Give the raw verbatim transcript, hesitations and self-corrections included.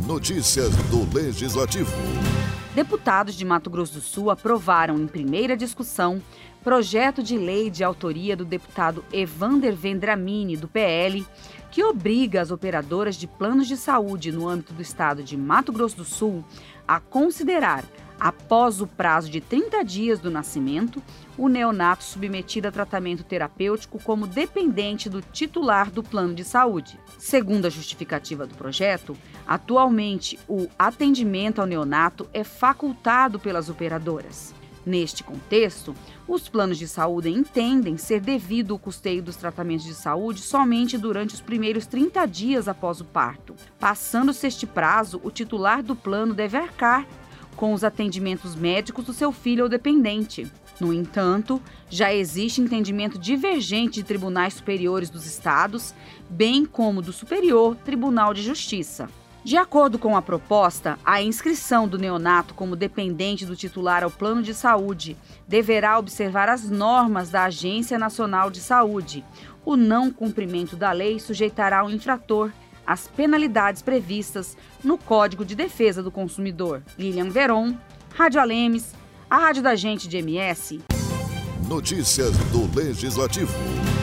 Notícias do Legislativo. Deputados de Mato Grosso do Sul aprovaram em primeira discussão projeto de lei de autoria do deputado Evander Vendramini, do P L, que obriga as operadoras de planos de saúde no âmbito do estado de Mato Grosso do Sul a considerar, após o prazo de trinta dias do nascimento, o neonato submetido a tratamento terapêutico como dependente do titular do plano de saúde. Segundo a justificativa do projeto, atualmente o atendimento ao neonato é facultado pelas operadoras. Neste contexto, os planos de saúde entendem ser devido o custeio dos tratamentos de saúde somente durante os primeiros trinta dias após o parto. Passando-se este prazo, o titular do plano deve arcar com os atendimentos médicos do seu filho ou dependente. No entanto, já existe entendimento divergente de tribunais superiores dos estados, bem como do Superior Tribunal de Justiça. De acordo com a proposta, a inscrição do neonato como dependente do titular ao plano de saúde deverá observar as normas da Agência Nacional de Saúde. O não cumprimento da lei sujeitará o infrator às penalidades previstas no Código de Defesa do Consumidor. Lilian Veron, Rádio Alemes, a rádio da gente de M S. Notícias do Legislativo.